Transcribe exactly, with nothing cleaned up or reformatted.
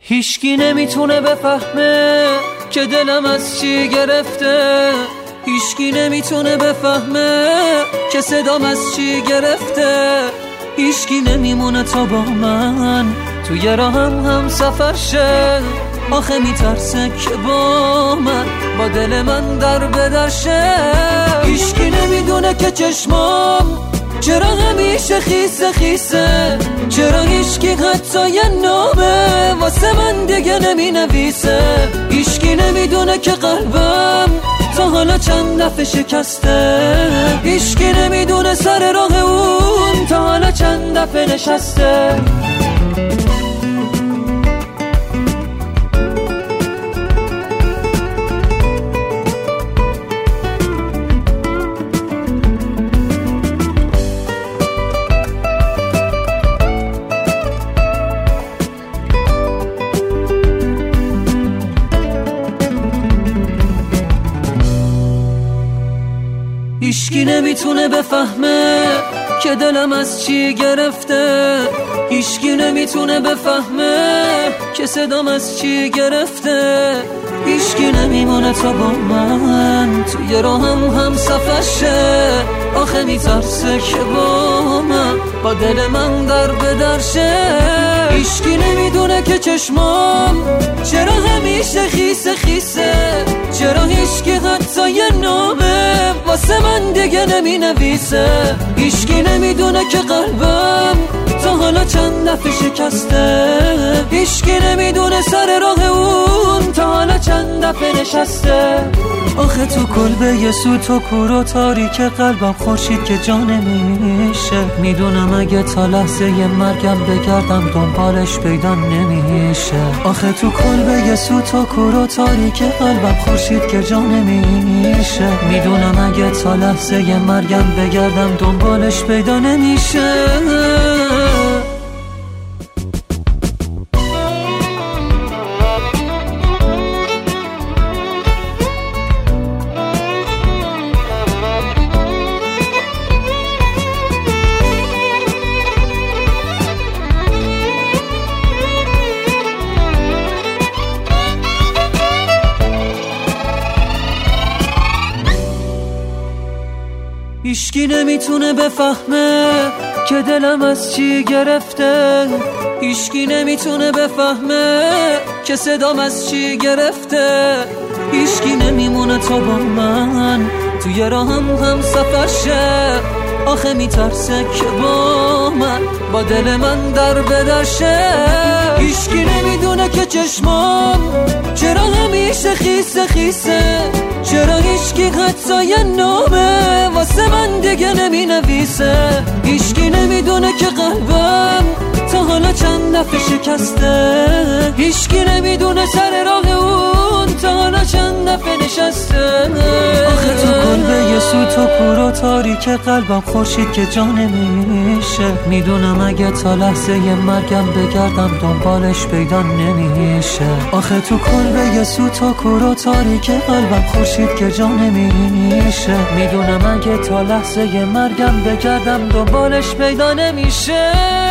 هیچکی نمیتونه بفهمه که دلم از چی گرفته، هیچکی نمیتونه بفهمه که صدام از چی گرفته، هیچکی نمیمونه تا با من توی راهم هم سفر شه. آخه میترسه که با من با دل من در بدر شه. هیچکی نمیدونه که چشمام چرا همیشه خیسه خیسه، چرا هیچکی حتی یه نامه واسه من دیگه نمی نویسه. هیچکی نمیدونه که قلبم تا حالا چند دفعه شکسته، هیچکی نمیدونه سر راه اون تا حالا چند دفعه نشسته. هیچکی نمیتونه بفهمه که دلم از چی گرفته، هیچکی نمیتونه بفهمه که صدام از چی گرفته، هیچکی نمیمونه تا با من توی راهم هم سفر شه. آخه میترسه که با من با دل من در بدر شه. هیچکی نمیدونه که چشمام چرا همیشه خیسه خیسه، چرا هیچکی حتی یه نامه واسه من دیگه نمی نویسه. هیچکی نمیدونه که قلبم تا حالا چند دفعه شکسته، هیچکی نمیدونه سر راه اون تا حالا چند دفعه نشسته. آخه تو کلبه یه سو تو کور و تاریک قلبم خورشید که جا نمیشه. میدونم اگه تا لحظه ی مرگم بگردم دنبالش پیدا نمیشه. آخه تو کلبه یه سو تو کور و تاریک قلبم خورشید که جا نمیشه. میدونم اگه تا لحظه ی مرگم بگردم دنبالش پیدا نمیشه. هیچکی نمیتونه بفهمه که دلم از چی گرفته، هیچکی نمیتونه بفهمه که صدام از چی گرفته، هیچکی نمیمونه تا با من توی راهم هم سفر شه. آخه میترسه که با من با دل من در بدر شه. هیچکی نمیدونه که چشمام چرا همیشه خیسه خیسه، چرا هیچکی حتی یه نامه واسه من دیگه نمی نویسه. هیچکی نمیدونه که قلبم تا حالا چند دفعه شکسته، هیچکی نمیدونه سر راه اون تا حالا چند دفعه نشسته. آخه تو کلبه یه سو تو کور و تاریک قلبم خورشید که جا نمیشه. میدونم اگه تا لحظه ی مرگم بگردم دنبالش پیدا نمیشه. آخه تو کلبه یه سو تو کور و تاریک قلبم خورشید که جا نمیشه. میدونم اگه تا لحظه ی مرگم بگردم دنبالش پیدا نمیشه.